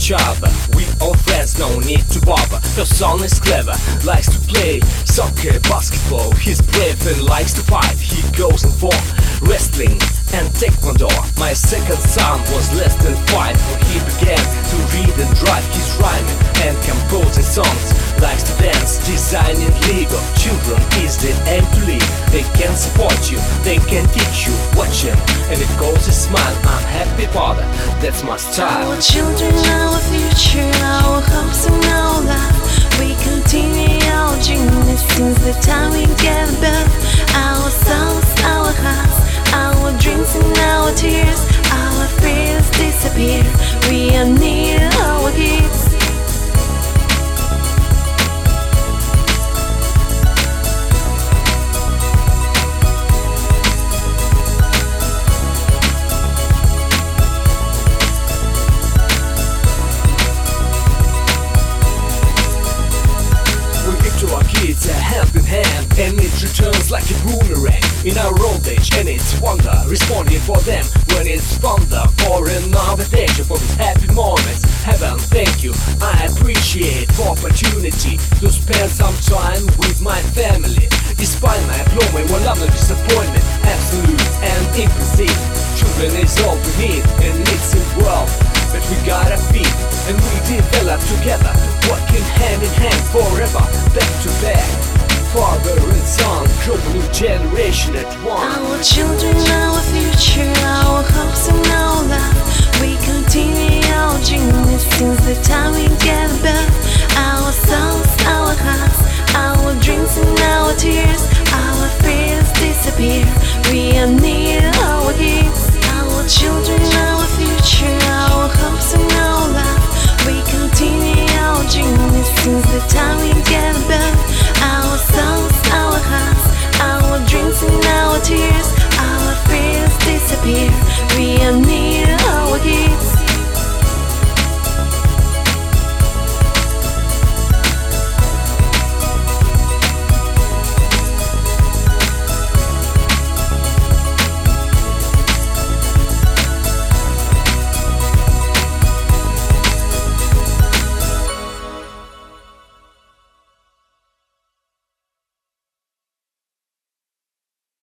each other. We all friends, no need to bother. Her son is clever, likes to play soccer, basketball. He's brave and likes to fight. He goes in for wrestling and taekwondo. My second son was less than 5 when he began to read and write. He's rhyming and composing songs, likes to dance, designing Lego. Children is the aim to live. They can support you, they can teach you. Watch him and it goes a smile. I'm happy father, that's my style. Our children, our future, our hopes and our love. We continue our journey since the time we get above. Our souls, our hearts, our dreams and our tears. Our fears disappear, we are near our kids. It's a hand in hand, and it returns like a boomerang in our old age, and it's wonder responding for them when it's thunder for another day for these happy moments. Heaven, thank you, I appreciate the opportunity to spend some time with my family. Despite my diploma, one love, no disappointment, absolute and implicit. Children is all we need, and it's a world that we gotta feed, and we develop together, working hand in hand forever, back to back. Father and son, grow a new generation at once. Our children, our future, our hopes and our love. We continue our journey